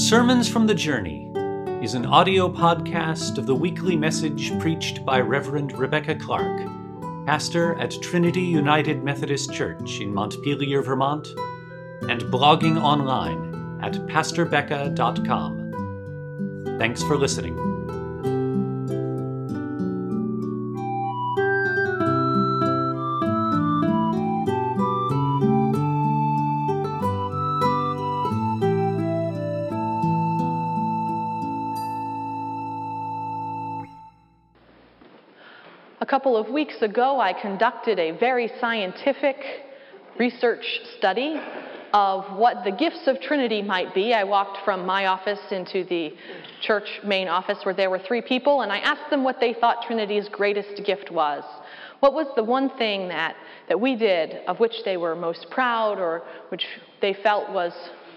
Sermons from the Journey is an audio podcast of the weekly message preached by Reverend Rebecca Clark, pastor at Trinity United Methodist Church in Montpelier, Vermont, and blogging online at pastorbecca.com. Thanks for listening. A couple of weeks ago, I conducted a very scientific research study of what the gifts of Trinity might be. I walked from my office into the church main office where there were 3 people, and I asked them what they thought Trinity's greatest gift was. What was the one thing that we did of which they were most proud, or which they felt was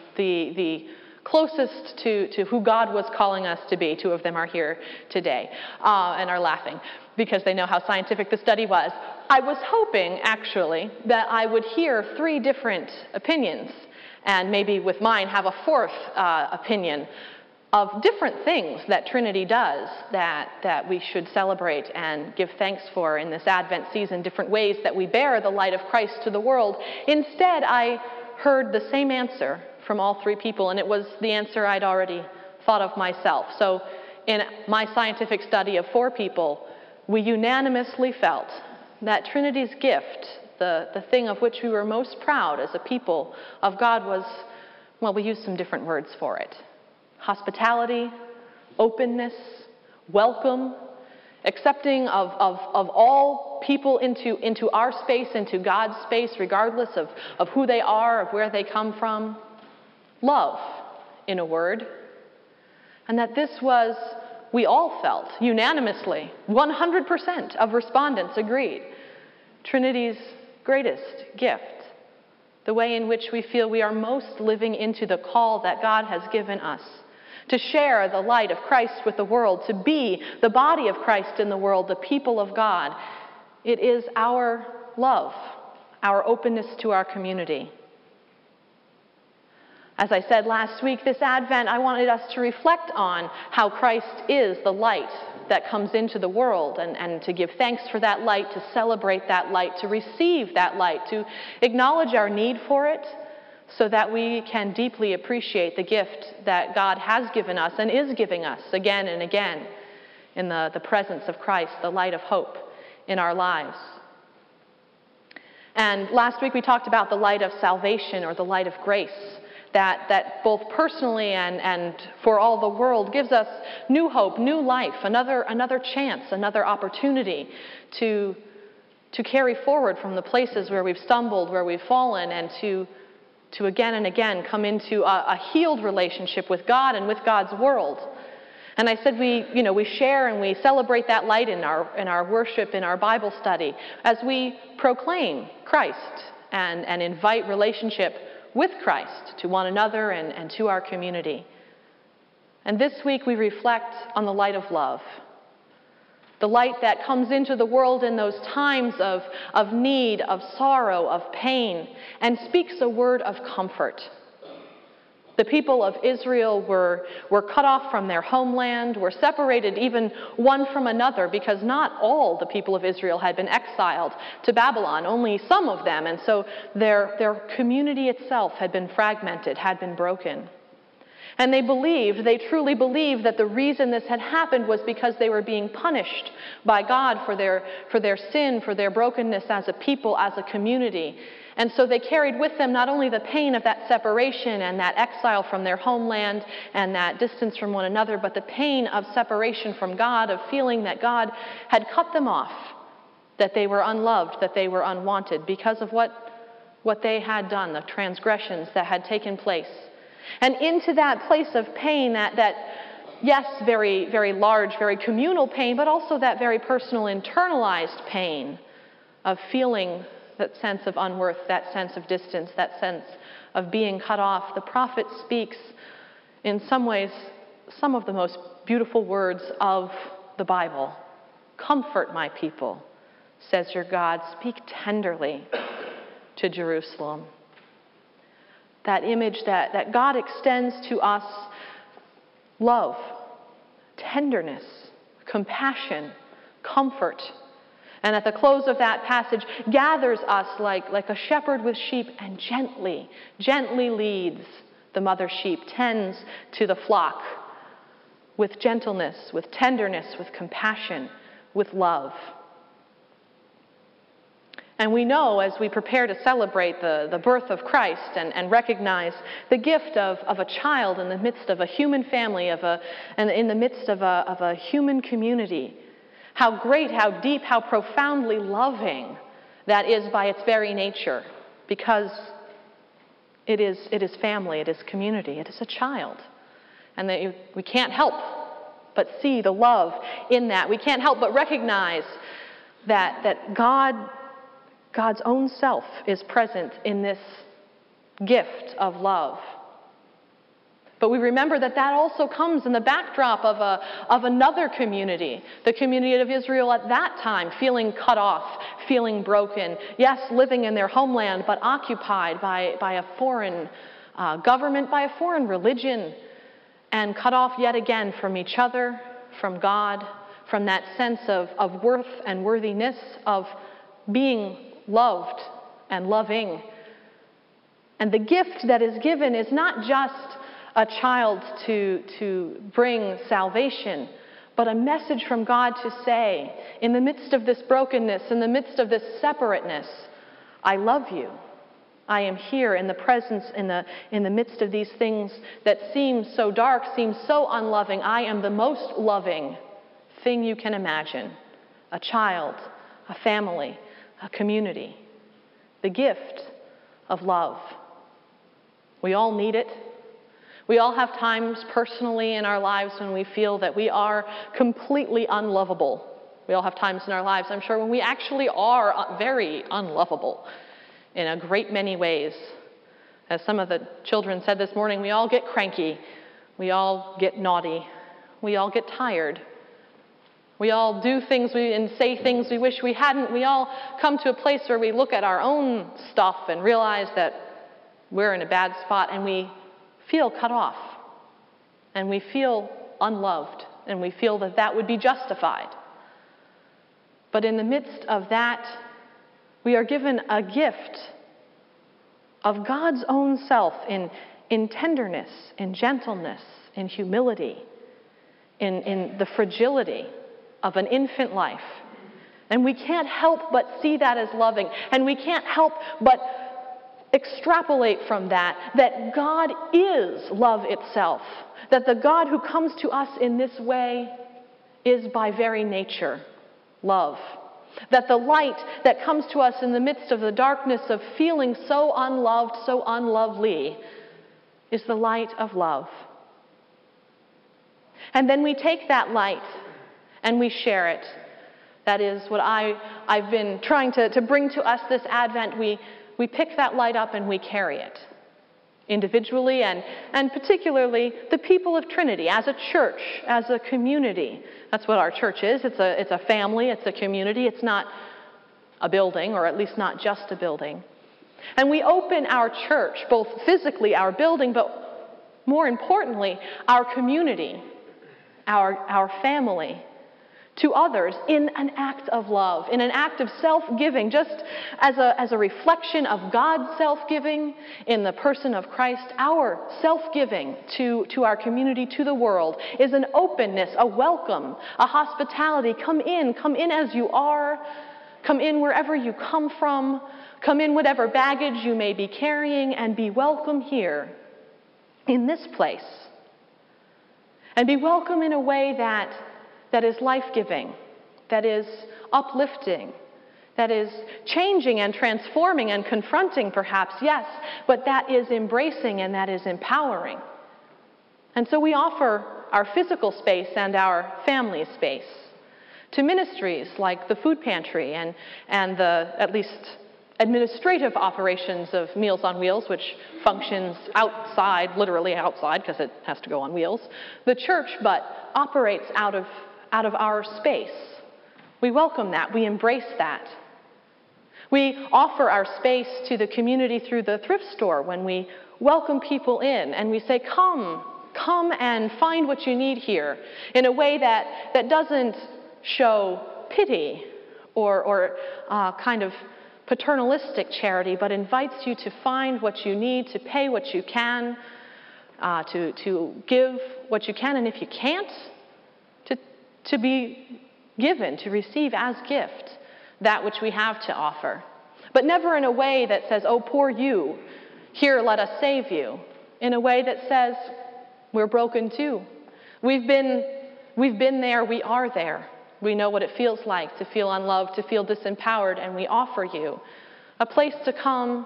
the closest to who God was calling us to be? 2 of them are here today and are laughing because they know how scientific the study was. I was hoping, actually, that I would hear 3 different opinions, and maybe with mine have a 4th opinion of different things that Trinity does that we should celebrate and give thanks for in this Advent season, different ways that we bear the light of Christ to the world. Instead, I heard the same answer from all 3 people, and it was the answer I'd already thought of myself. So in my scientific study of 4 people, we unanimously felt that Trinity's gift, the thing of which we were most proud as a people of God, was, well, we used some different words for it. Hospitality, openness, welcome, accepting of all people into our space, into God's space, regardless of who they are, of where they come from. Love, in a word. And that this was, we all felt, unanimously, 100% of respondents agreed, Trinity's greatest gift. The way in which we feel we are most living into the call that God has given us to share the light of Christ with the world, to be the body of Christ in the world, the people of God. It is our love, our openness to our community. As I said last week, this Advent, I wanted us to reflect on how Christ is the light that comes into the world, and to give thanks for that light, to celebrate that light, to receive that light, to acknowledge our need for it, so that we can deeply appreciate the gift that God has given us and is giving us again and again in the presence of Christ, the light of hope in our lives. And last week we talked about the light of salvation, or the light of grace, that both personally and for all the world gives us new hope, new life, another chance, another opportunity to carry forward from the places where we've stumbled, where we've fallen, and to again and again come into a healed relationship with God and with God's world. And I said we share and we celebrate that light in our worship, in our Bible study, as we proclaim Christ and invite relationship with Christ to one another and to our community. And this week we reflect on the light of love. The light that comes into the world in those times of need, of sorrow, of pain, and speaks a word of comfort. The people of Israel were cut off from their homeland, were separated even one from another, because not all the people of Israel had been exiled to Babylon, only some of them, and so their community itself had been fragmented, had been broken. And they truly believed that the reason this had happened was because they were being punished by God for their sin, for their brokenness as a people, as a community. And so they carried with them not only the pain of that separation and that exile from their homeland and that distance from one another, but the pain of separation from God, of feeling that God had cut them off, that they were unloved, that they were unwanted because of what they had done, the transgressions that had taken place. And into that place of pain, that yes, very, very large, very communal pain, but also that very personal, internalized pain of feeling that sense of unworth, that sense of distance, that sense of being cut off. The prophet speaks, in some ways, some of the most beautiful words of the Bible. Comfort my people, says your God. Speak tenderly to Jerusalem. That image that God extends to us love, tenderness, compassion, comfort. And at the close of that passage, gathers us like a shepherd with sheep and gently leads the mother sheep, tends to the flock with gentleness, with tenderness, with compassion, with love. And we know as we prepare to celebrate the birth of Christ and recognize the gift of a child in the midst of a human family, and in the midst of a human community, how great, how deep, how profoundly loving that is by its very nature, because it is family, it is community, it is a child. And that we can't help but see the love in that. We can't help but recognize that God's own self is present in this gift of love. But we remember that also comes in the backdrop of another community, the community of Israel at that time, feeling cut off, feeling broken. Yes, living in their homeland, but occupied by a foreign government, by a foreign religion, and cut off yet again from each other, from God, from that sense of worth and worthiness, of being loved and loving. And the gift that is given is not just a child to bring salvation, but a message from God to say, in the midst of this brokenness, in the midst of this separateness, I love you. I am here in the presence, in the midst of these things that seem so dark, seem so unloving. I am the most loving thing you can imagine. A child, a family, a community. The gift of love. We all need it. We all have times personally in our lives when we feel that we are completely unlovable. We all have times in our lives, I'm sure, when we actually are very unlovable in a great many ways. As some of the children said this morning, we all get cranky. We all get naughty. We all get tired. We all do things and say things we wish we hadn't. We all come to a place where we look at our own stuff and realize that we're in a bad spot, and we feel cut off, and we feel unloved, and we feel that would be justified. But in the midst of that, we are given a gift of God's own self in tenderness, in gentleness, in humility, in the fragility of an infant life. And we can't help but see that as loving, and we can't help but extrapolate from that God is love itself, that the God who comes to us in this way is by very nature love, that the light that comes to us in the midst of the darkness of feeling so unloved, so unlovely, is the light of love. And then we take that light and we share it. That is what I've been trying to bring to us this Advent. We pick that light up and we carry it individually and particularly the people of Trinity as a church, as a community. That's what our church is. It's a family, it's a community. It's not a building, or at least not just a building. And we open our church, both physically our building, but more importantly, our community, our family, to others in an act of love, in an act of self-giving, just as a reflection of God's self-giving in the person of Christ. Our self-giving to our community, to the world, is an openness, a welcome, a hospitality. Come in as you are. Come in wherever you come from. Come in whatever baggage you may be carrying, and be welcome here in this place. And be welcome in a way that is life-giving, that is uplifting, that is changing and transforming and confronting perhaps, yes, but that is embracing and that is empowering. And so we offer our physical space and our family space to ministries like the food pantry and the, at least, administrative operations of Meals on Wheels, which functions outside, literally outside, because it has to go on wheels. The church, but operates out of our space. We welcome that. We embrace that. We offer our space to the community through the thrift store when we welcome people in and we say, come Come and find what you need here in a way that doesn't show pity or kind of paternalistic charity, but invites you to find what you need, to pay what you can, to give what you can, and if you can't, to be given, to receive as gift that which we have to offer. But never in a way that says, oh, poor you, here, let us save you. In a way that says, we're broken too. We've been there, we are there. We know what it feels like to feel unloved, to feel disempowered, and we offer you a place to come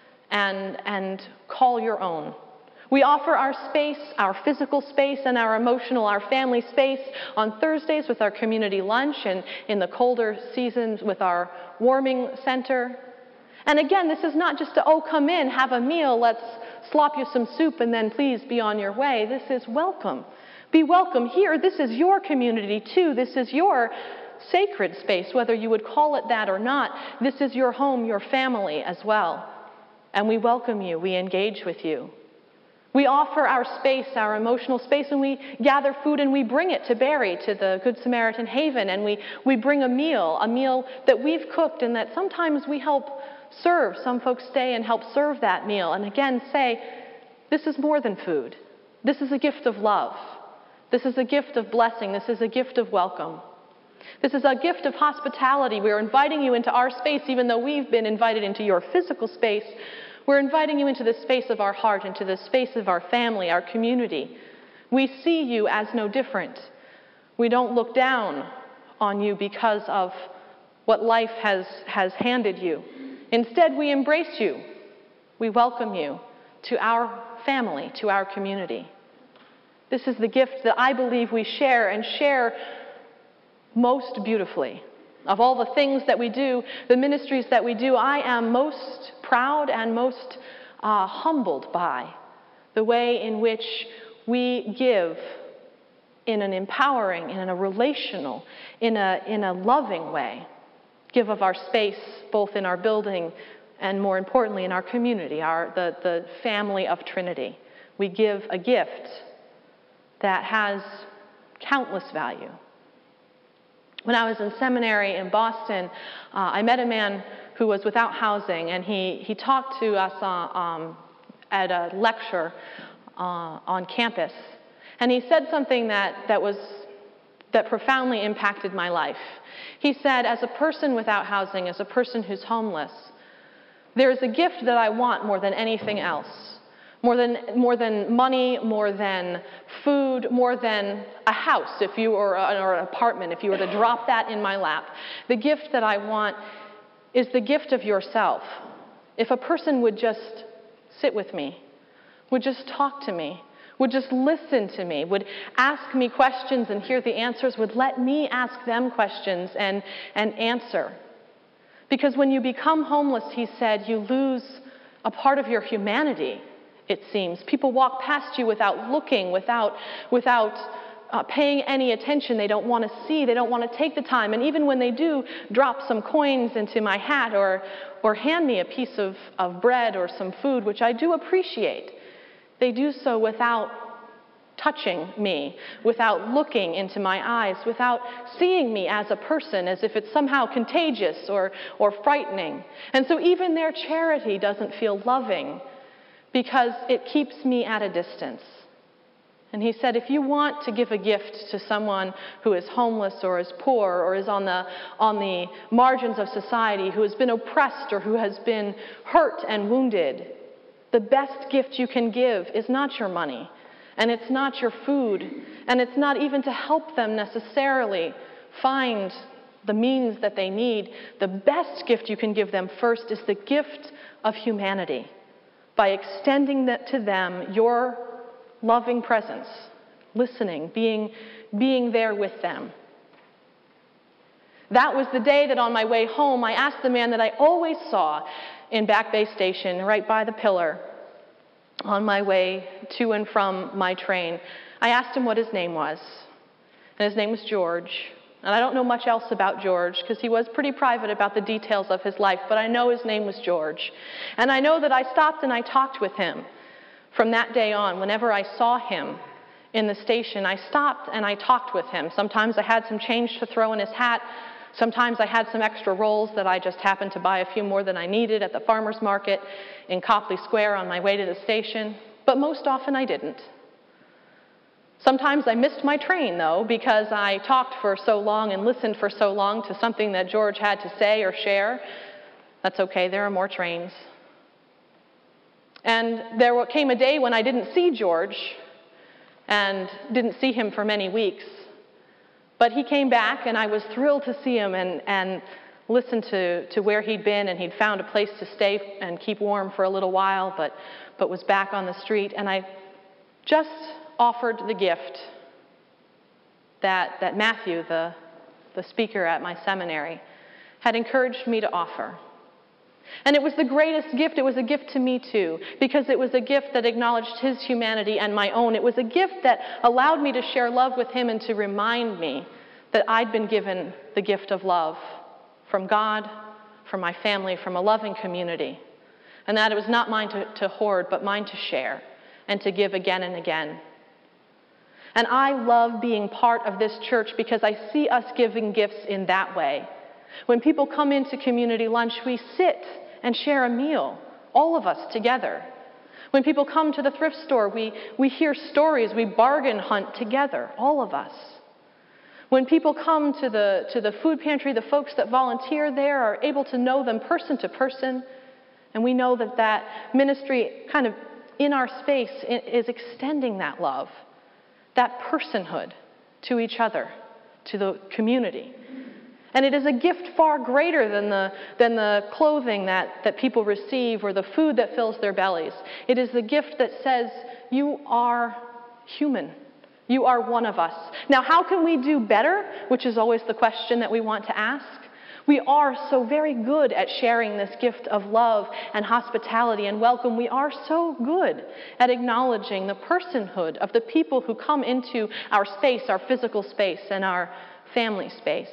and call your own. We offer our space, our physical space and our emotional, our family space on Thursdays with our community lunch, and in the colder seasons with our warming center. And again, this is not just oh, come in, have a meal, let's slop you some soup, and then please be on your way. This is welcome. Be welcome here. This is your community too. This is your sacred space, whether you would call it that or not. This is your home, your family as well. And we welcome you. We engage with you. We offer our space, our emotional space, and we gather food and we bring it to Barry, to the Good Samaritan Haven, and we bring a meal that we've cooked and that sometimes we help serve. Some folks stay and help serve that meal and again say, this is more than food. This is a gift of love. This is a gift of blessing. This is a gift of welcome. This is a gift of hospitality. We're inviting you into our space, even though we've been invited into your physical space. We're inviting you into the space of our heart, into the space of our family, our community. We see you as no different. We don't look down on you because of what life has handed you. Instead, we embrace you. We welcome you to our family, to our community. This is the gift that I believe we share, and share most beautifully. Of all the things that we do, the ministries that we do, I am most proud and most humbled by the way in which we give in an empowering, in a relational, in a loving way. Give of our space, both in our building and more importantly in our community, the family of Trinity. We give a gift that has countless value. When I was in seminary in Boston, I met a man who was without housing, and he talked to us at a lecture on campus. And he said something that profoundly impacted my life. He said, as a person without housing, as a person who's homeless, there is a gift that I want more than anything else. More than money, more than food, more than a house, or an apartment, if you were to drop that in my lap. The gift that I want is the gift of yourself. If a person would just sit with me, would just talk to me, would just listen to me, would ask me questions and hear the answers, would let me ask them questions and answer. Because when you become homeless, he said, you lose a part of your humanity. It seems. People walk past you without looking, without paying any attention. They don't want to see. They don't want to take the time. And even when they do drop some coins into my hat or hand me a piece of bread or some food, which I do appreciate, they do so without touching me, without looking into my eyes, without seeing me as a person, as if it's somehow contagious or frightening. And so even their charity doesn't feel loving, because it keeps me at a distance. And he said, if you want to give a gift to someone who is homeless or is poor or is on the margins of society, who has been oppressed or who has been hurt and wounded, the best gift you can give is not your money, and it's not your food, and it's not even to help them necessarily find the means that they need. The best gift you can give them first is the gift of humanity, by extending that to them your loving presence, listening, being there with them. That was the day that on my way home, I asked the man that I always saw in Back Bay Station, right by the pillar, on my way to and from my train. I asked him what his name was, and his name was George. And I don't know much else about George, because he was pretty private about the details of his life, but I know his name was George. And I know that I stopped and I talked with him From that day on, whenever I saw him in the station, I stopped and I talked with him. Sometimes I had some change to throw in his hat. Sometimes I had some extra rolls that I just happened to buy a few more than I needed at the farmer's market in Copley Square on my way to the station. But most often I didn't. Sometimes I missed my train, though, because I talked for so long and listened for so long to something that George had to say or share. That's okay, there are more trains. And there came a day when I didn't see George and didn't see him for many weeks. But he came back, and I was thrilled to see him and listen to where he'd been, and he'd found a place to stay and keep warm for a little while, but was back on the street. And I just offered the gift that Matthew, the speaker at my seminary, had encouraged me to offer. And it was the greatest gift. It was a gift to me too, because it was a gift that acknowledged his humanity and my own. It was a gift that allowed me to share love with him and to remind me that I'd been given the gift of love from God, from my family, from a loving community, and that it was not mine to hoard, but mine to share and to give again and again. And I love being part of this church because I see us giving gifts in that way. When people come into community lunch, we sit and share a meal, all of us together. When people come to the thrift store, we hear stories, we bargain hunt together, all of us. When people come to the food pantry, the folks that volunteer there are able to know them person to person, and we know that ministry kind of in our space is extending that love, that personhood to each other, to the community. And it is a gift far greater than the clothing that people receive or the food that fills their bellies. It is the gift that says, you are human. You are one of us. Now, how can we do better? Which is always the question that we want to ask. We are so very good at sharing this gift of love and hospitality and welcome. We are so good at acknowledging the personhood of the people who come into our space, our physical space, and our family space.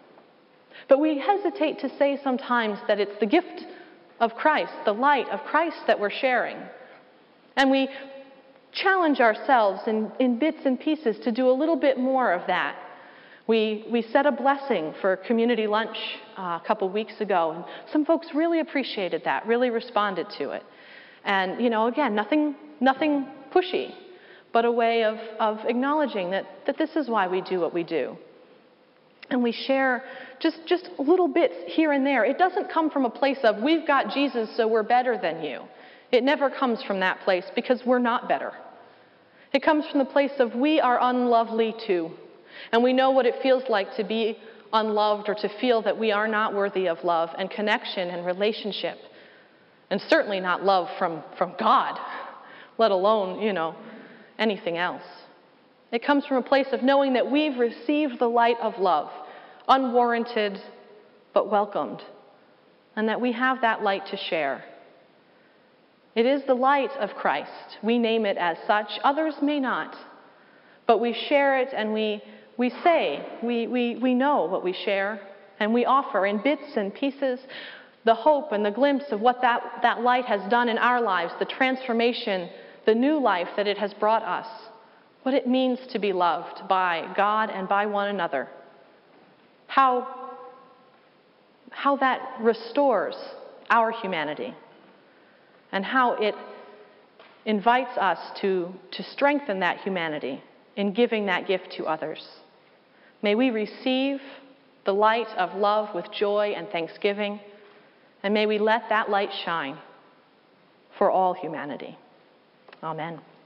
But we hesitate to say sometimes that it's the gift of Christ, the light of Christ that we're sharing. And we challenge ourselves in bits and pieces to do a little bit more of that. We said a blessing for community lunch a couple weeks ago, and some folks really appreciated that, really responded to it. And, again, nothing pushy, but a way of acknowledging that this is why we do what we do. And we share just little bits here and there. It doesn't come from a place of, we've got Jesus, so we're better than you. It never comes from that place, because we're not better. It comes from the place of, we are unlovely too. And we know what it feels like to be unloved or to feel that we are not worthy of love and connection and relationship. And certainly not love from God, let alone, anything else. It comes from a place of knowing that we've received the light of love, unwarranted but welcomed, and that we have that light to share. It is the light of Christ. We name it as such. Others may not, but we share it, and we say, we know what we share, and we offer in bits and pieces the hope and the glimpse of what that light has done in our lives, the transformation, the new life that it has brought us. What it means to be loved by God and by one another. How that restores our humanity, and how it invites us to strengthen that humanity in giving that gift to others. May we receive the light of love with joy and thanksgiving, and may we let that light shine for all humanity. Amen.